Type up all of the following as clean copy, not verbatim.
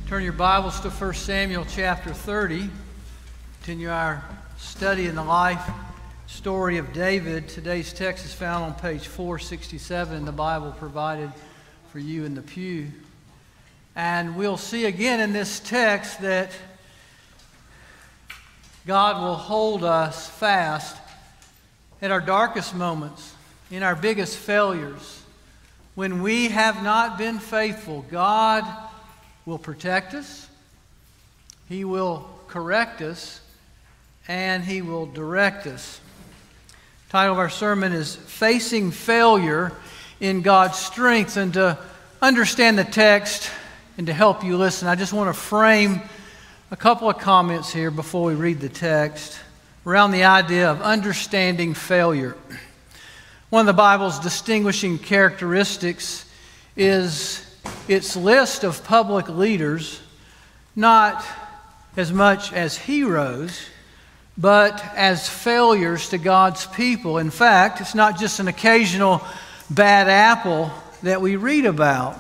Turn your Bibles to 1 Samuel chapter 30. Continue our study in the life story of David. Today's text is found on page 467 in the Bible provided for you in the pew. And we'll see again in this text that God will hold us fast at our darkest moments, in our biggest failures. When we have not been faithful, God will protect us, He will correct us, and He will direct us. The title of our sermon is Facing Failure in God's Strength. And to understand the text and to help you listen, I just want to frame a couple of comments here before we read the text around the idea of understanding failure. One of the Bible's distinguishing characteristics is its list of public leaders, not as much as heroes, but as failures to God's people. In fact, it's not just an occasional bad apple that we read about.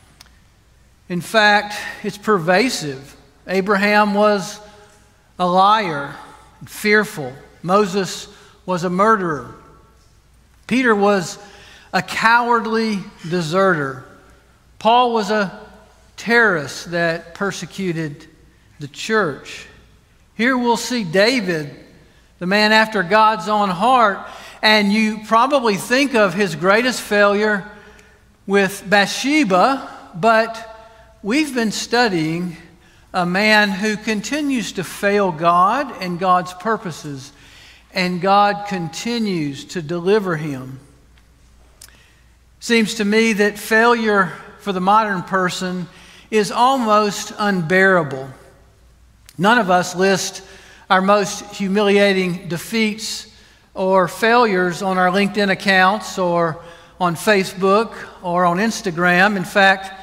In fact, it's pervasive. Abraham was a liar, fearful. Moses was a murderer. Peter was a cowardly deserter. Paul was a terrorist that persecuted the church. Here we'll see David, the man after God's own heart, and you probably think of his greatest failure with Bathsheba, but we've been studying a man who continues to fail God and God's purposes, and God continues to deliver him. Seems to me that failure for the modern person is almost unbearable. None of us list our most humiliating defeats or failures on our LinkedIn accounts or on Facebook or on Instagram. In fact,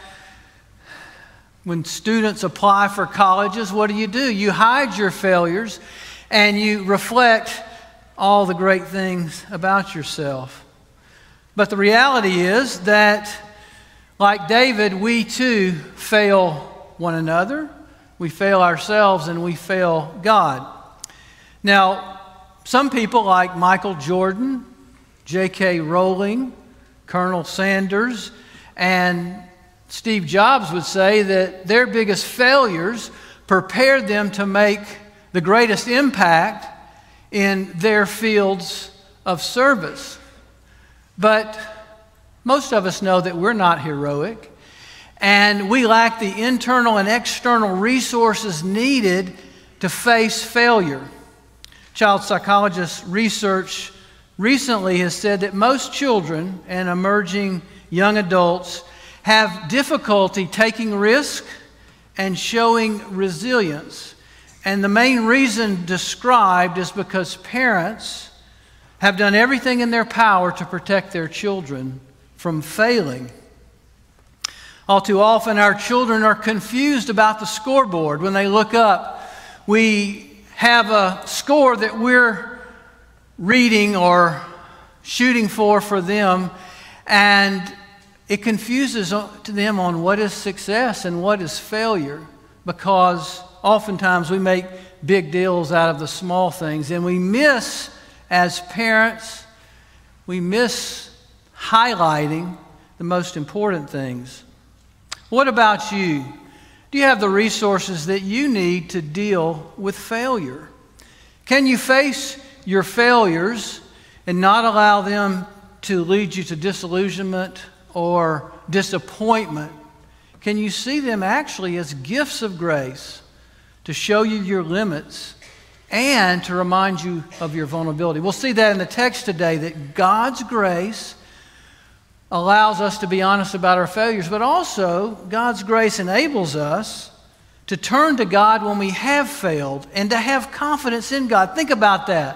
when students apply for colleges, what do? You hide your failures and you reflect all the great things about yourself. But the reality is that, like David, we too fail one another, we fail ourselves, and we fail God. Now, some people like Michael Jordan, J.K. Rowling, Colonel Sanders, and Steve Jobs would say that their biggest failures prepared them to make the greatest impact in their fields of service. But most of us know that we're not heroic, and we lack the internal and external resources needed to face failure. Child psychologist research recently has said that most children and emerging young adults have difficulty taking risk and showing resilience. And the main reason described is because parents have done everything in their power to protect their children from failing. All too often, our children are confused about the scoreboard. When they look up, we have a score that we're reading or shooting for them, and it confuses them on what is success and what is failure, because oftentimes we make big deals out of the small things, and we miss, as parents, we miss highlighting the most important things. What about you? Do you have the resources that you need to deal with failure? Can you face your failures and not allow them to lead you to disillusionment or disappointment? Can you see them actually as gifts of grace to show you your limits and to remind you of your vulnerability? We'll see that in the text today, that God's grace allows us to be honest about our failures, but also God's grace enables us to turn to God when we have failed and to have confidence in God. Think about that.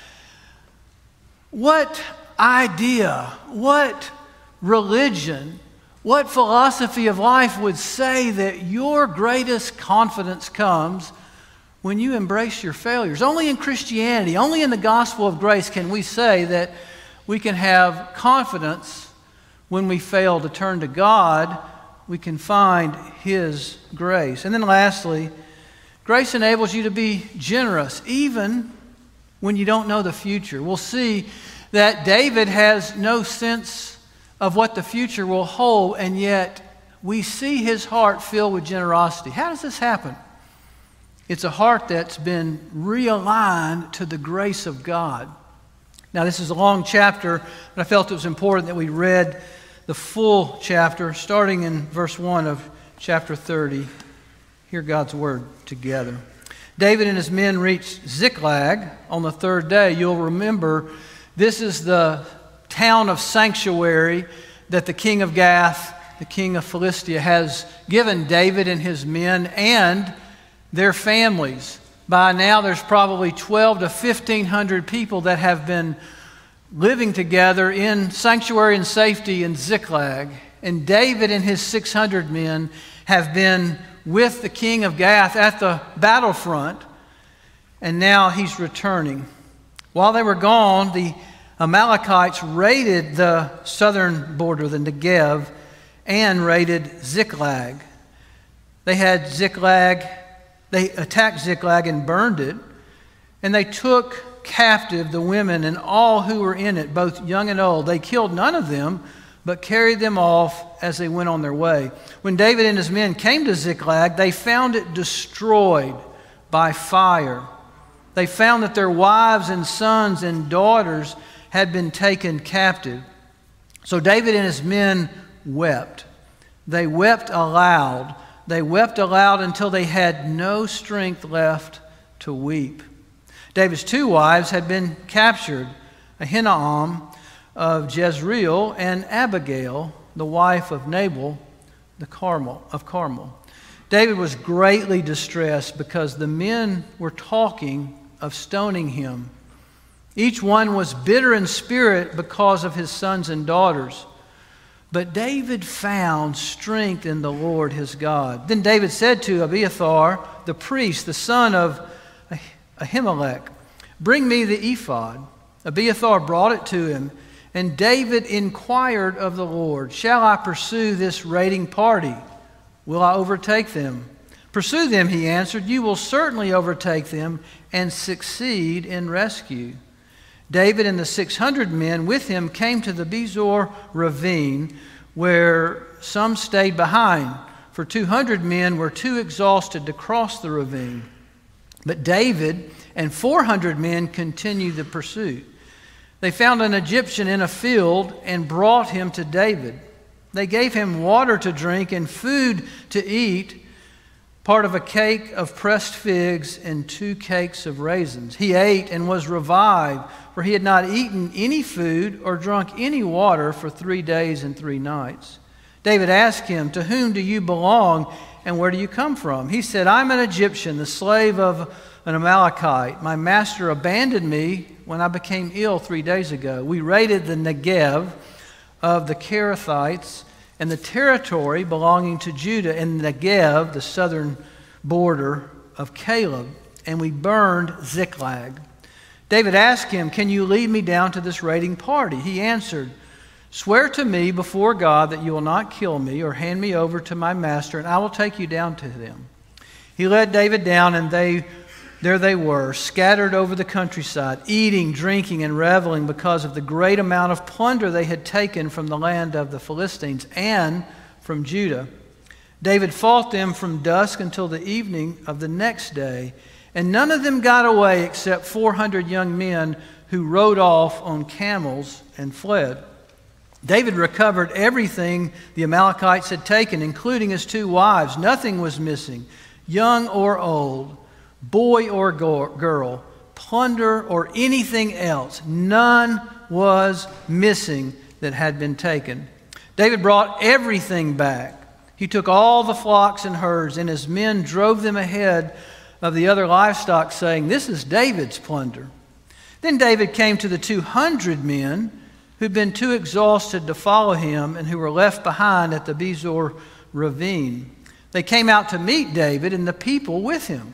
What idea, what religion, what philosophy of life would say that your greatest confidence comes when you embrace your failures? Only in Christianity, only in the gospel of grace can we say that we can have confidence when we fail to turn to God we can find His grace. And then lastly, grace enables you to be generous, even when you don't know the future. We'll see that David has no sense of what the future will hold, and yet we see his heart filled with generosity. How does this happen? It's a heart that's been realigned to the grace of God. Now, this is a long chapter, but I felt it was important that we read the full chapter, starting in verse 1 of chapter 30. Hear God's word together. David and his men reached Ziklag on the third day. You'll remember this is the town of sanctuary that the king of Gath, the king of Philistia, has given David and his men and their families. By now, there's probably 12 to 1,500 people that have been living together in sanctuary and safety in Ziklag. And David and his 600 men have been with the king of Gath at the battlefront, and now he's returning. While they were gone, the Amalekites raided the southern border, the Negev, and raided Ziklag. They attacked Ziklag and burned it, and they took captive the women and all who were in it, both young and old. They killed none of them, but carried them off as they went on their way. When David and his men came to Ziklag, they found it destroyed by fire. They found that their wives and sons and daughters had been taken captive. So David and his men wept. They wept aloud. They wept aloud until they had no strength left to weep. David's two wives had been captured, Ahinoam of Jezreel and Abigail, the wife of Nabal of Carmel. David was greatly distressed because the men were talking of stoning him. Each one was bitter in spirit because of his sons and daughters. But David found strength in the Lord his God. Then David said to Abiathar, the priest, the son of Ahimelech, "Bring me the ephod." Abiathar brought it to him, and David inquired of the Lord, "Shall I pursue this raiding party? Will I overtake them?" "Pursue them," he answered. "You will certainly overtake them and succeed in rescue." David and the 600 men with him came to the Bezor ravine, where some stayed behind, for 200 men were too exhausted to cross the ravine. But David and 400 men continued the pursuit. They found an Egyptian in a field and brought him to David. They gave him water to drink and food to eat, part of a cake of pressed figs and 2 cakes of raisins. He ate and was revived, for he had not eaten any food or drunk any water for 3 days and 3 nights. David asked him, "To whom do you belong and where do you come from?" He said, "I'm an Egyptian, the slave of an Amalekite. My master abandoned me when I became ill 3 days ago. We raided the Negev of the Kerethites and the territory belonging to Judah and Negev, the southern border of Caleb, and we burned Ziklag." David asked him, "Can you lead me down to this raiding party?" He answered, "Swear to me before God that you will not kill me or hand me over to my master, and I will take you down to them." He led David down, and there they were, scattered over the countryside, eating, drinking, and reveling because of the great amount of plunder they had taken from the land of the Philistines and from Judah. David fought them from dusk until the evening of the next day, and none of them got away except 400 young men who rode off on camels and fled. David recovered everything the Amalekites had taken, including his 2 wives. Nothing was missing, young or old, boy or girl, plunder or anything else. None was missing that had been taken. David brought everything back. He took all the flocks and herds, and his men drove them ahead of the other livestock, saying, "This is David's plunder." Then David came to the 200 men who'd been too exhausted to follow him and who were left behind at the Bezor ravine. They came out to meet David and the people with him.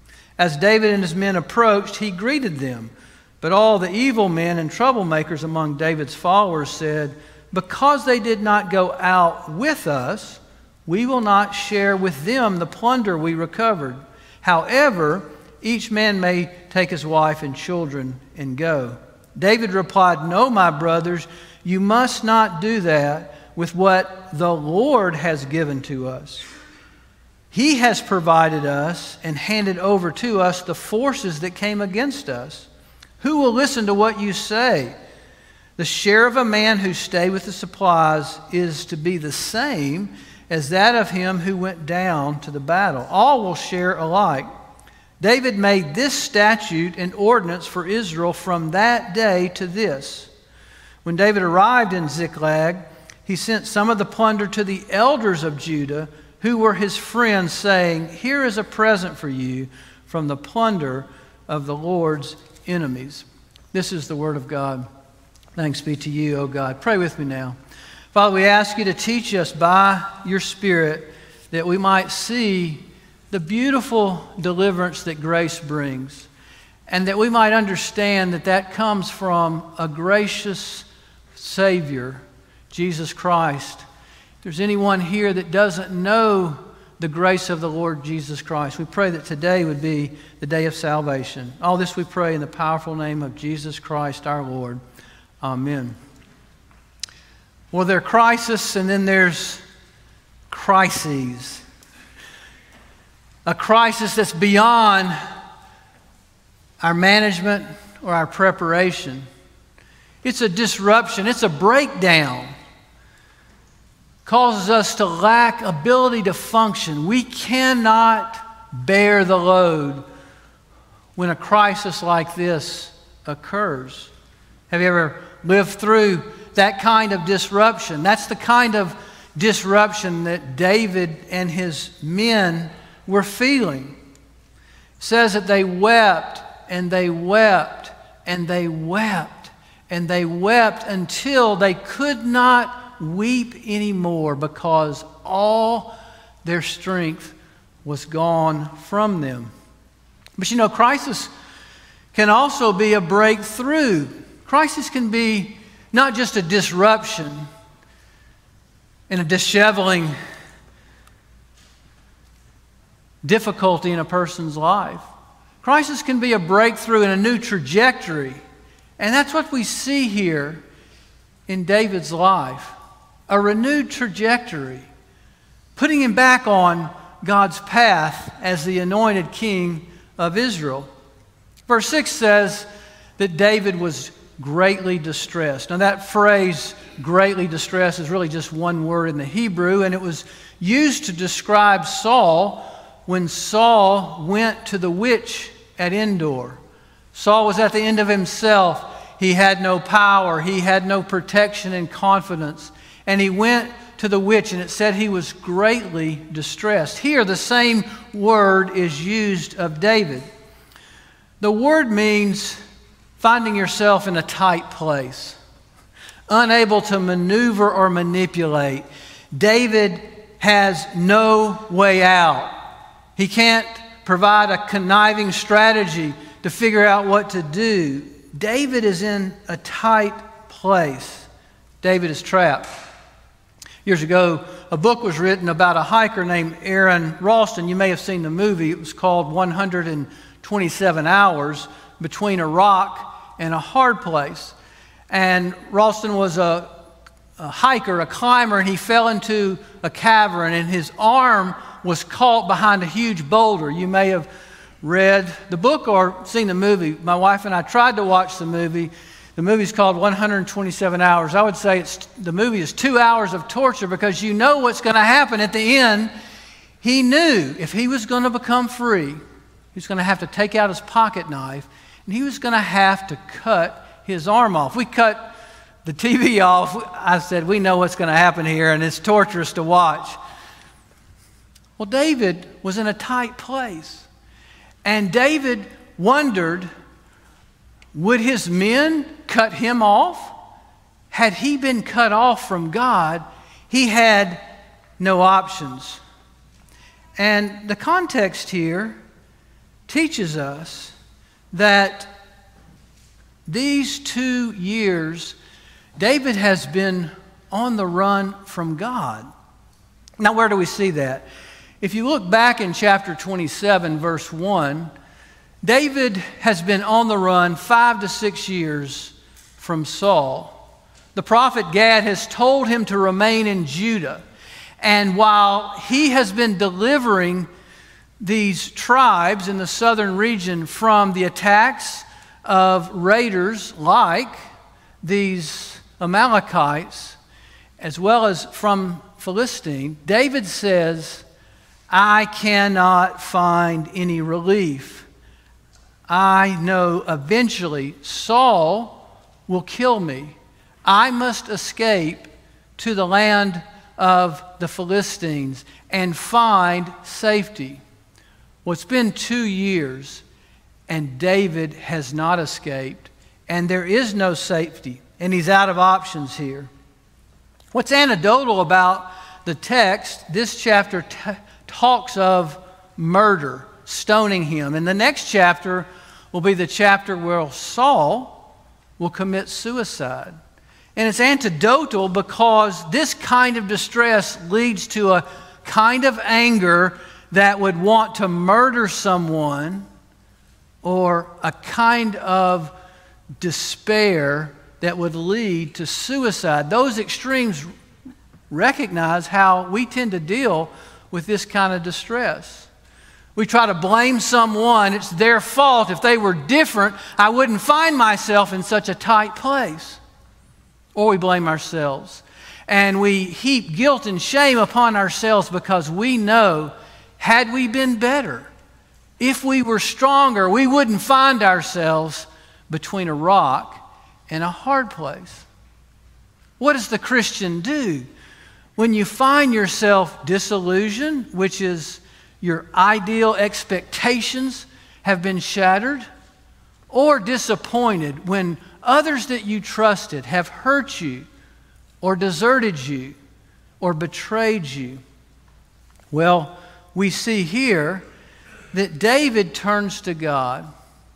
As David and his men approached, he greeted them. But all the evil men and troublemakers among David's followers said, "Because they did not go out with us, we will not share with them the plunder we recovered. However, each man may take his wife and children and go." David replied, "No, my brothers, you must not do that with what the Lord has given to us. He has provided us and handed over to us the forces that came against us. Who will listen to what you say? The share of a man who stayed with the supplies is to be the same as that of him who went down to the battle. All will share alike." David made this statute and ordinance for Israel from that day to this. When David arrived in Ziklag, he sent some of the plunder to the elders of Judah, who were his friends, saying, "Here is a present for you from the plunder of the Lord's enemies." This is the word of God. Thanks be to you, O God. Pray with me now. Father, we ask you to teach us by your Spirit that we might see the beautiful deliverance that grace brings, and that we might understand that that comes from a gracious Savior, Jesus Christ. If there's anyone here that doesn't know the grace of the Lord Jesus Christ, we pray that today would be the day of salvation. All this we pray in the powerful name of Jesus Christ our Lord. Amen. Well, there's crisis and then there's crises. A crisis that's beyond our management or our preparation. It's a disruption. It's a breakdown. Causes us to lack ability to function. We cannot bear the load when a crisis like this occurs. Have you ever lived through that kind of disruption? That's the kind of disruption that David and his men were feeling. It says that they wept and they wept and they wept and they wept until they could not weep anymore because all their strength was gone from them. But you know, crisis can also be a breakthrough. Crisis can be not just a disruption and a disheveling difficulty in a person's life. Crisis can be a breakthrough and a new trajectory. And that's what we see here in David's life. A renewed trajectory, putting him back on God's path as the anointed king of Israel. Verse 6 says that David was greatly distressed. Now that phrase, greatly distressed, is really just one word in the Hebrew, and it was used to describe Saul when Saul went to the witch at Endor. Saul was at the end of himself. He had no power. He had no protection and confidence. And he went to the witch, and it said he was greatly distressed. Here, the same word is used of David. The word means finding yourself in a tight place, unable to maneuver or manipulate. David has no way out. He can't provide a conniving strategy to figure out what to do. David is in a tight place. David is trapped. Years ago, a book was written about a hiker named Aaron Ralston. You may have seen the movie. It was called 127 Hours Between a Rock and a Hard Place. And Ralston was a hiker, a climber, and he fell into a cavern, and his arm was caught behind a huge boulder. You may have read the book or seen the movie. My wife and I tried to watch the movie. The movie's called 127 Hours. I would say the movie is 2 hours of torture because you know what's going to happen at the end. He knew if he was going to become free, he was going to have to take out his pocket knife, and he was going to have to cut his arm off. We cut the TV off. I said, we know what's going to happen here, and it's torturous to watch. Well, David was in a tight place. And David wondered, would his men cut him off? Had he been cut off from God, he had no options. And the context here teaches us that these 2 years, David has been on the run from God. Now, where do we see that? If you look back in chapter 27, verse 1, David has been on the run 5 to 6 years from Saul. The prophet Gad has told him to remain in Judah. And while he has been delivering these tribes in the southern region from the attacks of raiders like these Amalekites, as well as from Philistine, David says, I cannot find any relief. I know eventually Saul will kill me. I must escape to the land of the Philistines and find safety. Well, it's been 2 years, and David has not escaped, and there is no safety, and he's out of options here. What's anecdotal about the text, this chapter talks of murder, stoning him. And the next chapter will be the chapter where Saul will commit suicide. And it's anecdotal because this kind of distress leads to a kind of anger that would want to murder someone, or a kind of despair that would lead to suicide. Those extremes recognize how we tend to deal with this kind of distress. We try to blame someone. It's their fault. If they were different, I wouldn't find myself in such a tight place. Or we blame ourselves. And we heap guilt and shame upon ourselves because we know, had we been better, if we were stronger, we wouldn't find ourselves between a rock and a hard place. What does the Christian do when you find yourself disillusioned, which is your ideal expectations have been shattered, or disappointed when others that you trusted have hurt you or deserted you or betrayed you? Well, we see here that David turns to God.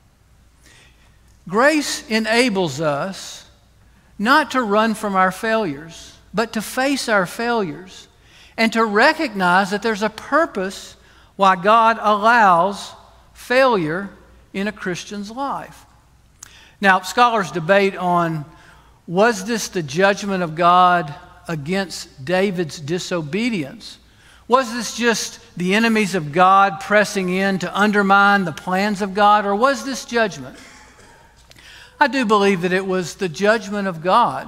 Grace enables us not to run from our failures, but to face our failures and to recognize that there's a purpose why God allows failure in a Christian's life. Now, scholars debate on, was this the judgment of God against David's disobedience? Was this just the enemies of God pressing in to undermine the plans of God, or was this judgment? I do believe that it was the judgment of God.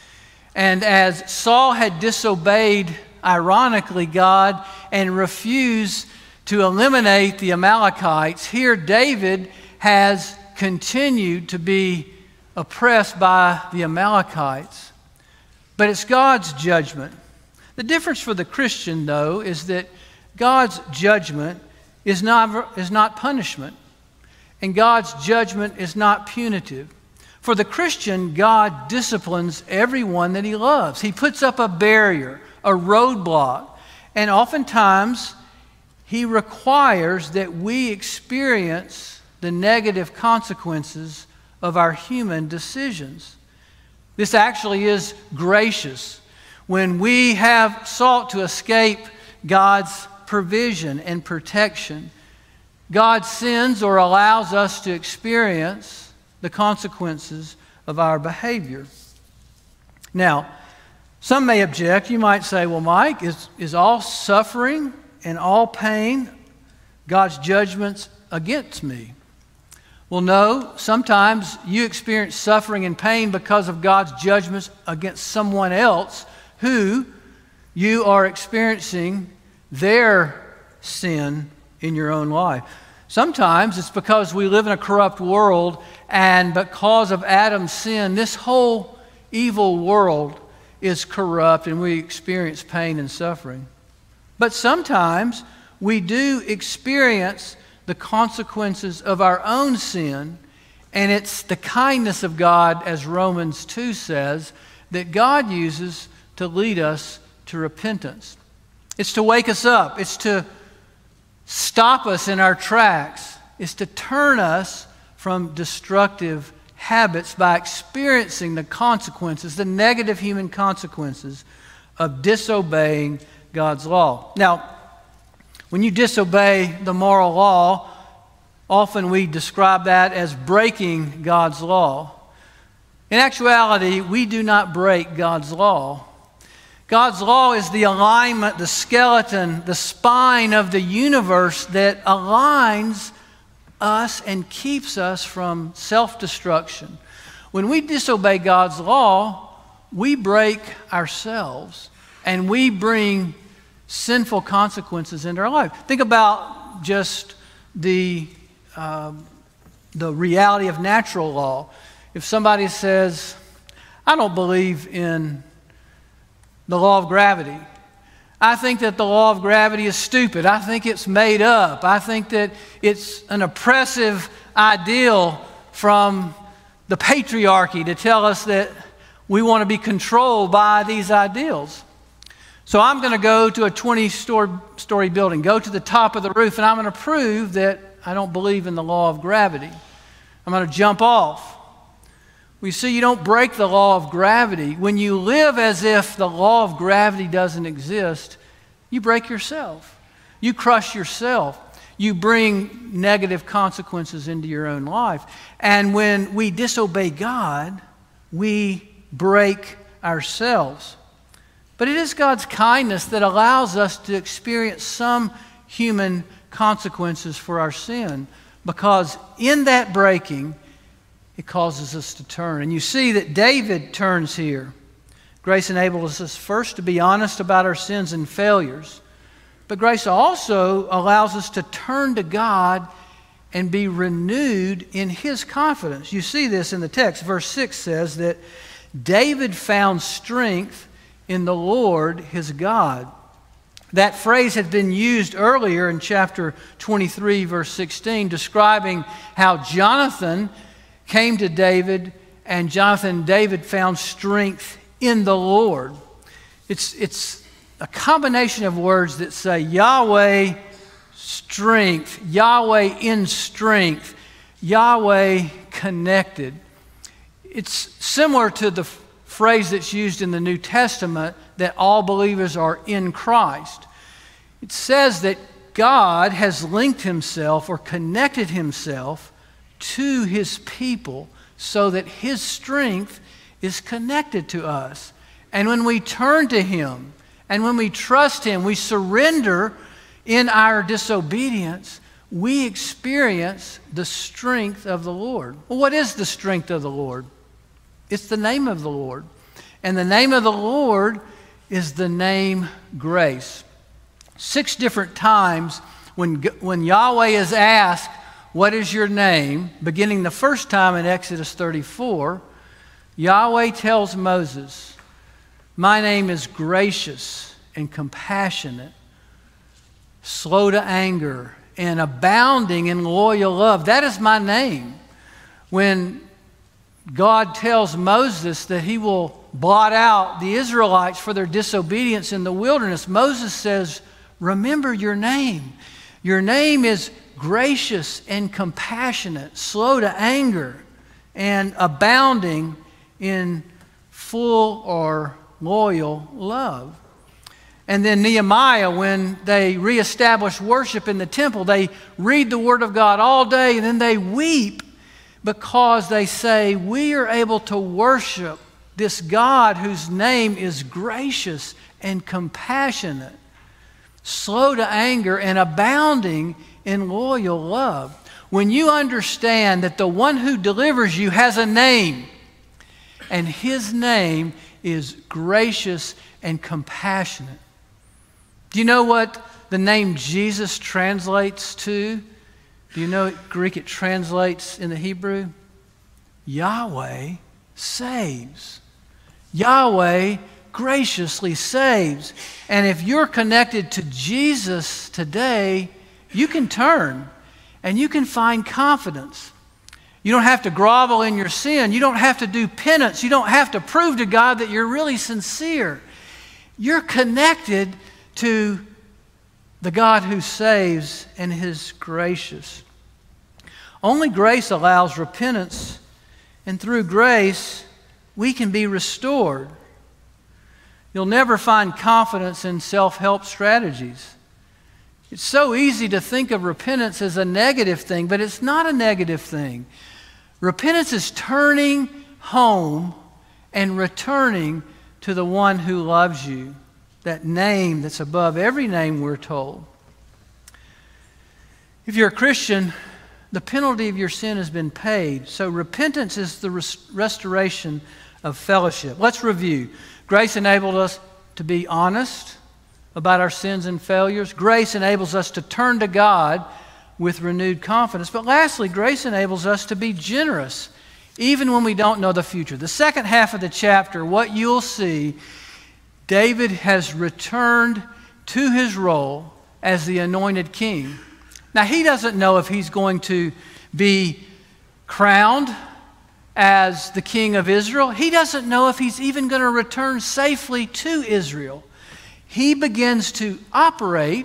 And as Saul had disobeyed, ironically, God and refused to eliminate the Amalekites, here David has continued to be oppressed by the Amalekites. But it's God's judgment. The difference for the Christian, though, is that God's judgment is not punishment, and God's judgment is not punitive. For the Christian, God disciplines everyone that he loves. He puts up a barrier, a roadblock, and oftentimes he requires that we experience the negative consequences of our human decisions. This actually is gracious. When we have sought to escape God's provision and protection, God sends or allows us to experience the consequences of our behavior. Now, some may object. You might say, well, Mike, is all suffering and all pain God's judgments against me? Well, no. Sometimes you experience suffering and pain because of God's judgments against someone else who you are experiencing their sin in your own life. Sometimes it's because we live in a corrupt world, and because of Adam's sin, this whole evil world is corrupt and we experience pain and suffering. But sometimes we do experience the consequences of our own sin, and it's the kindness of God, as Romans 2 says, that God uses to lead us to repentance. It's to wake us up. It's to stop us in our tracks. It's to turn us from destructive habits by experiencing the consequences, the negative human consequences of disobeying God's law. Now, when you disobey the moral law, often we describe that as breaking God's law. In actuality, we do not break God's law. God's law is the alignment, the skeleton, the spine of the universe that aligns us and keeps us from self-destruction. When we disobey God's law, we break ourselves and we bring sinful consequences into our life. Think about just the reality of natural law. If somebody says, I don't believe in the law of gravity. I think that the law of gravity is stupid. I think it's made up. I think that it's an oppressive ideal from the patriarchy to tell us that we want to be controlled by these ideals. So I'm going to go to a 20-story building, go to the top of the roof, and I'm going to prove that I don't believe in the law of gravity. I'm going to jump off. We see you don't break the law of gravity. When you live as if the law of gravity doesn't exist, you break yourself. You crush yourself. You bring negative consequences into your own life. And when we disobey God, we break ourselves. But it is God's kindness that allows us to experience some human consequences for our sin, because in that breaking, it causes us to turn. And you see that David turns here. Grace enables us first to be honest about our sins and failures. But grace also allows us to turn to God and be renewed in His confidence. You see this in the text. Verse 6 says that David found strength in the Lord his God. That phrase had been used earlier in chapter 23, verse 16, describing how Jonathan came to David, and Jonathan and David found strength in the Lord. It's a combination of words that say Yahweh strength, Yahweh in strength, Yahweh connected. It's similar to the phrase that's used in the New Testament that all believers are in Christ. It says that God has linked Himself or connected Himself to His people so that His strength is connected to us. And when we turn to Him and when we trust Him, we surrender in our disobedience, we experience the strength of the Lord. Well, what is the strength of the Lord? It's the name of the Lord. And the name of the Lord is the name grace. 6 different times when Yahweh is asked, what is your name? Beginning the first time in Exodus 34, Yahweh tells Moses, my name is gracious and compassionate, slow to anger, and abounding in loyal love. That is my name. When God tells Moses that He will blot out the Israelites for their disobedience in the wilderness, Moses says, remember your name. Your name is gracious and compassionate, slow to anger, and abounding in full or loyal love. And then Nehemiah, when they reestablish worship in the temple, they read the Word of God all day, and then they weep because they say, we are able to worship this God whose name is gracious and compassionate, slow to anger, and abounding in loyal love. When you understand that the one who delivers you has a name, and His name is gracious and compassionate. Do you know what the name Jesus translates to? Do you know what Greek it translates in the Hebrew? Yahweh saves. Yahweh graciously saves. And if you're connected to Jesus today, you can turn and you can find confidence. You don't have to grovel in your sin. You don't have to do penance. You don't have to prove to God that you're really sincere. You're connected to the God who saves and is gracious. Only grace allows repentance, and through grace, we can be restored. You'll never find confidence in self-help strategies. It's so easy to think of repentance as a negative thing, but it's not a negative thing. Repentance is turning home and returning to the one who loves you, that name that's above every name, we're told. If you're a Christian, the penalty of your sin has been paid. So repentance is the restoration of fellowship. Let's review. Grace enabled us to be honest about our sins and failures. Grace enables us to turn to God with renewed confidence. But lastly, grace enables us to be generous, even when we don't know the future. The second half of the chapter, what you'll see, David has returned to his role as the anointed king. Now, he doesn't know if he's going to be crowned as the king of Israel. He doesn't know if he's even going to return safely to Israel. He begins to operate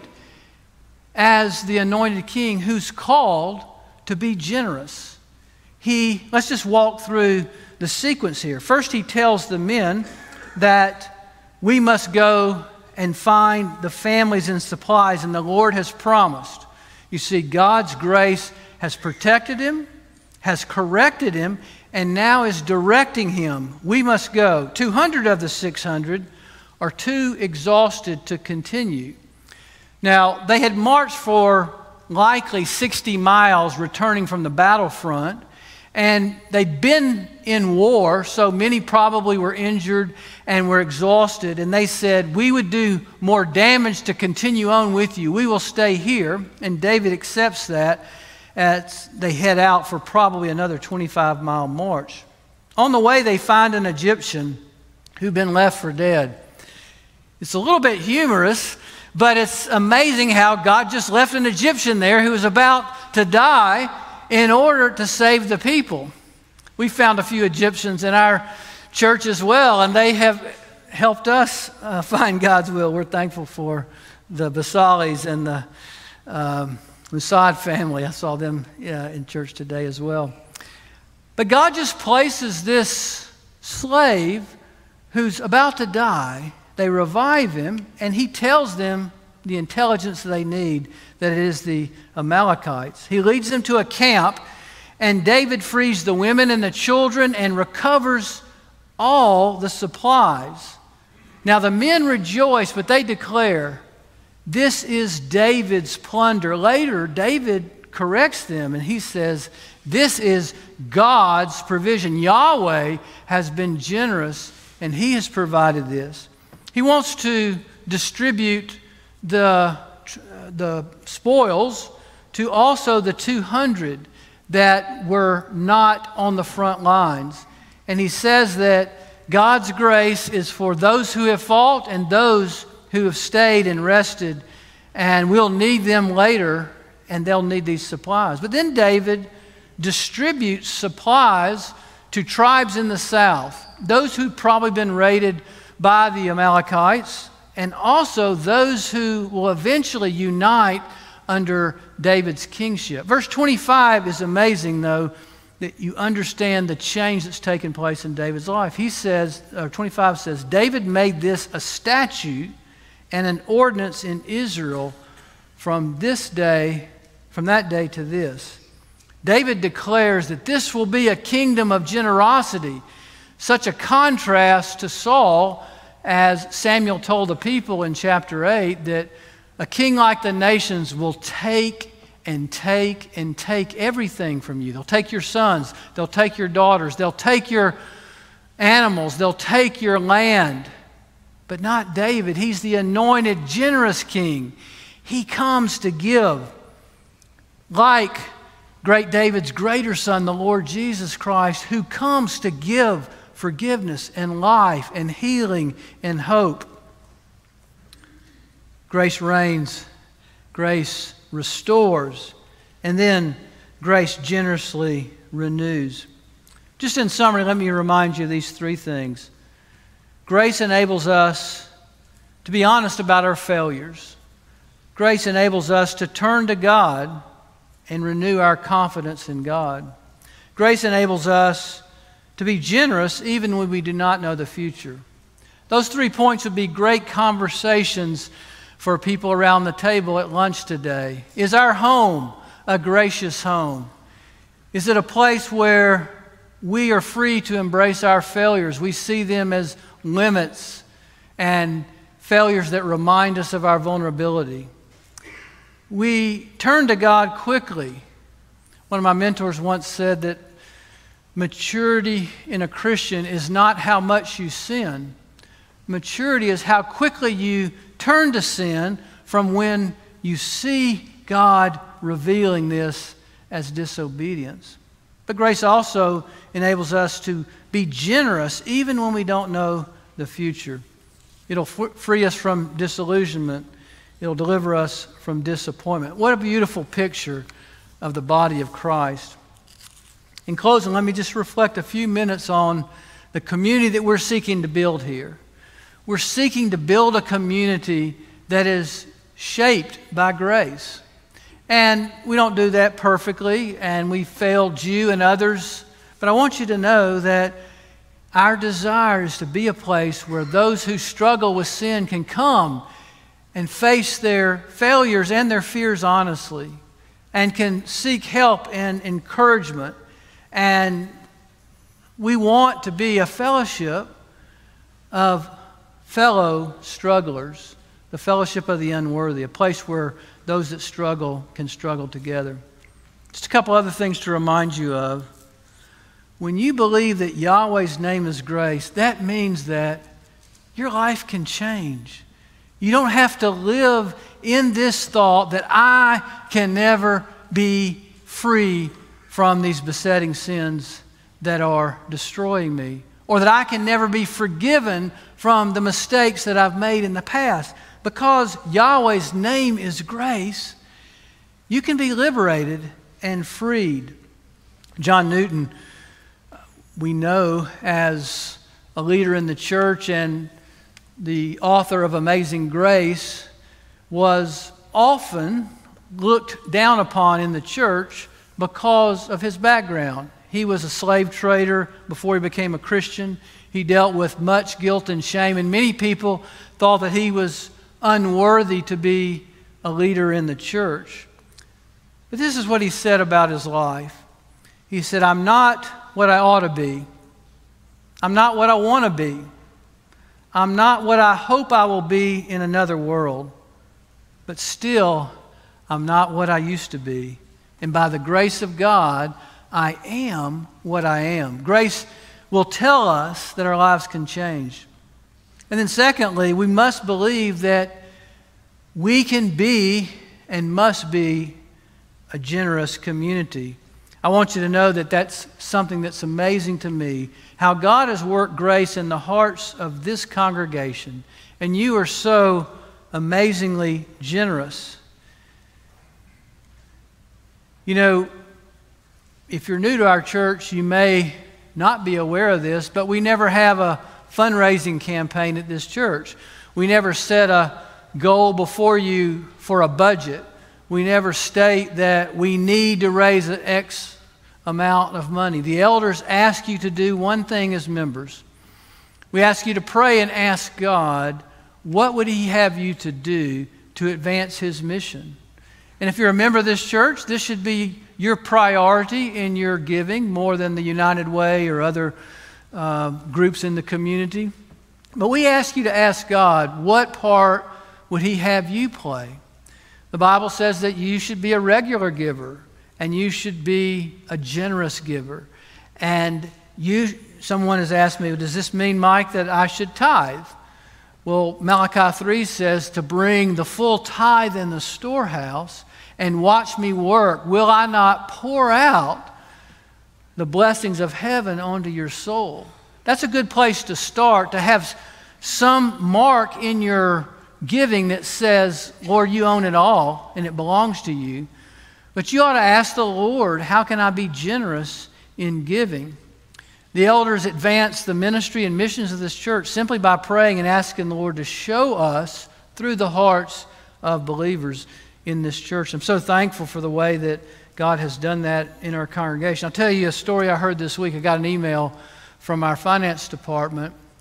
as the anointed king who's called to be generous. Let's just walk through the sequence here. First, he tells the men that we must go and find the families and supplies, and the Lord has promised. You see, God's grace has protected him, has corrected him, and now is directing him. We must go. 200 of the 600 are too exhausted to continue. Now, they had marched for likely 60 miles returning from the battlefront, and they'd been in war, so many probably were injured and were exhausted, and they said, we would do more damage to continue on with you. We will stay here, and David accepts that as they head out for probably another 25-mile march. On the way, they find an Egyptian who'd been left for dead. It's a little bit humorous, but it's amazing how God just left an Egyptian there who was about to die in order to save the people. We found a few Egyptians in our church as well, and they have helped us find God's will. We're thankful for the Basalis and the Musad family. I saw them in church today as well. But God just places this slave who's about to die. They revive him, and he tells them the intelligence they need, that it is the Amalekites. He leads them to a camp, and David frees the women and the children and recovers all the supplies. Now the men rejoice, but they declare, this is David's plunder. Later, David corrects them, and he says, this is God's provision. Yahweh has been generous, and he has provided this. He wants to distribute the spoils to also the 200 that were not on the front lines. And he says that God's grace is for those who have fought and those who have stayed and rested, and we'll need them later, and they'll need these supplies. But then David distributes supplies to tribes in the south, those who'd probably been raided by the Amalekites, and also those who will eventually unite under David's kingship. Verse 25 is amazing, though, that you understand the change that's taken place in David's life. He says, 25 says, David made this a statute and an ordinance in Israel from that day to this. David declares that this will be a kingdom of generosity, such a contrast to Saul, as Samuel told the people in chapter 8, that a king like the nations will take and take and take everything from you. They'll take your sons, they'll take your daughters, they'll take your animals, they'll take your land. But not David. He's the anointed, generous king. He comes to give, like great David's greater son, the Lord Jesus Christ, who comes to give forgiveness and life and healing and hope. Grace reigns, grace restores, and then grace generously renews. Just in summary, let me remind you of these three things. Grace enables us to be honest about our failures. Grace enables us to turn to God and renew our confidence in God. Grace enables us to be generous even when we do not know the future. Those 3 points would be great conversations for people around the table at lunch today. Is our home a gracious home? Is it a place where we are free to embrace our failures? We see them as limits and failures that remind us of our vulnerability. We turn to God quickly. One of my mentors once said that maturity in a Christian is not how much you sin. Maturity is how quickly you turn to sin from when you see God revealing this as disobedience. But grace also enables us to be generous even when we don't know the future. It'll free us from disillusionment. It'll deliver us from disappointment. What a beautiful picture of the body of Christ. In closing, let me just reflect a few minutes on the community that we're seeking to build here. We're seeking to build a community that is shaped by grace. And we don't do that perfectly, and we failed you and others. But I want you to know that our desire is to be a place where those who struggle with sin can come and face their failures and their fears honestly, and can seek help and encouragement. And we want to be a fellowship of fellow strugglers, the fellowship of the unworthy, a place where those that struggle can struggle together. Just a couple other things to remind you of. When you believe that Yahweh's name is grace, that means that your life can change. You don't have to live in this thought that I can never be free from these besetting sins that are destroying me, or that I can never be forgiven from the mistakes that I've made in the past. Because Yahweh's name is grace, you can be liberated and freed. John Newton, we know as a leader in the church and the author of Amazing Grace, was often looked down upon in the church because of his background. He was a slave trader before he became a Christian. He dealt with much guilt and shame, and many people thought that he was unworthy to be a leader in the church. But this is what he said about his life. He said, I'm not what I ought to be. I'm not what I want to be. I'm not what I hope I will be in another world. But still, I'm not what I used to be. And by the grace of God, I am what I am. Grace will tell us that our lives can change. And then secondly, we must believe that we can be and must be a generous community. I want you to know that that's something that's amazing to me, how God has worked grace in the hearts of this congregation. And you are so amazingly generous. You know, if you're new to our church, you may not be aware of this, but we never have a fundraising campaign at this church. We never set a goal before you for a budget. We never state that we need to raise an X amount of money. The elders ask you to do one thing as members. We ask you to pray and ask God, what would He have you to do to advance His mission? And if you're a member of this church, this should be your priority in your giving more than the United Way or other groups in the community. But we ask you to ask God, what part would He have you play? The Bible says that you should be a regular giver and you should be a generous giver. And someone has asked me, does this mean, Mike, that I should tithe? Well, Malachi 3 says to bring the full tithe in the storehouse and watch me work. Will I not pour out the blessings of heaven onto your soul? That's a good place to start, to have some mark in your giving that says, Lord, you own it all and it belongs to you. But you ought to ask the Lord, how can I be generous in giving? The elders advance the ministry and missions of this church simply by praying and asking the Lord to show us through the hearts of believers in this church. I'm so thankful for the way that God has done that in our congregation. I'll tell you a story I heard this week. I got an email from our finance department.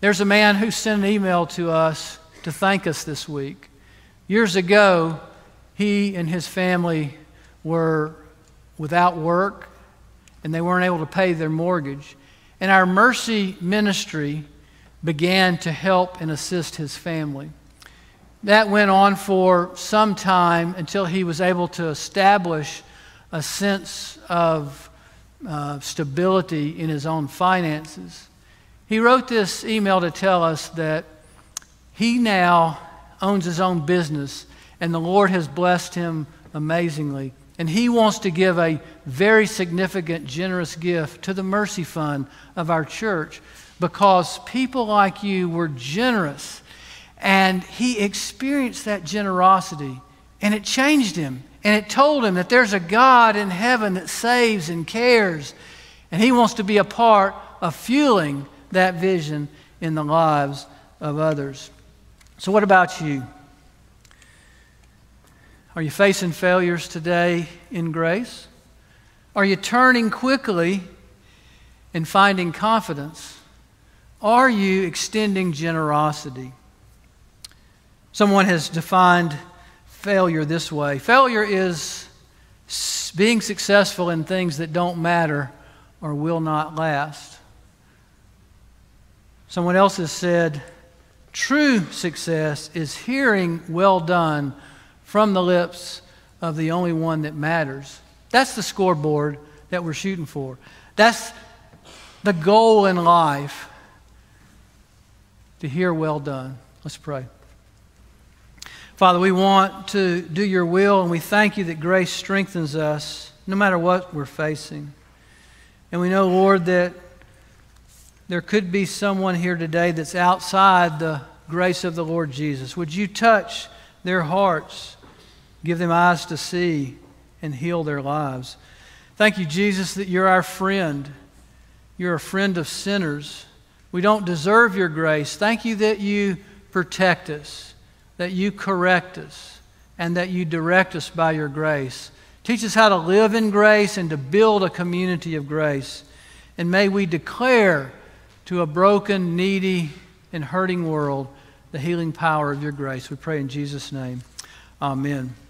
There's a man who sent an email to us to thank us this week. Years ago, he and his family were without work, and they weren't able to pay their mortgage. And our Mercy Ministry began to help and assist his family. That went on for some time until he was able to establish a sense of stability in his own finances. He wrote this email to tell us that he now owns his own business, and the Lord has blessed him amazingly. And he wants to give a very significant, generous gift to the Mercy Fund of our church because people like you were generous. And he experienced that generosity, and it changed him. And it told him that there's a God in heaven that saves and cares. And he wants to be a part of fueling that vision in the lives of others. So what about you? Are you facing failures today in grace? Are you turning quickly and finding confidence? Are you extending generosity? Someone has defined failure this way. Failure is being successful in things that don't matter or will not last. Someone else has said, true success is hearing "well done" from the lips of the only one that matters. That's the scoreboard that we're shooting for. That's the goal in life, to hear "well done." Let's pray. Father, we want to do your will, and we thank you that grace strengthens us no matter what we're facing. And we know, Lord, that there could be someone here today that's outside the grace of the Lord Jesus. Would you touch their hearts, give them eyes to see, and heal their lives? Thank you, Jesus, that you're our friend. You're a friend of sinners. We don't deserve your grace. Thank you that you protect us, that you correct us, and that you direct us by your grace. Teach us how to live in grace and to build a community of grace. And may we declare to a broken, needy, and hurting world the healing power of your grace. We pray in Jesus' name. Amen.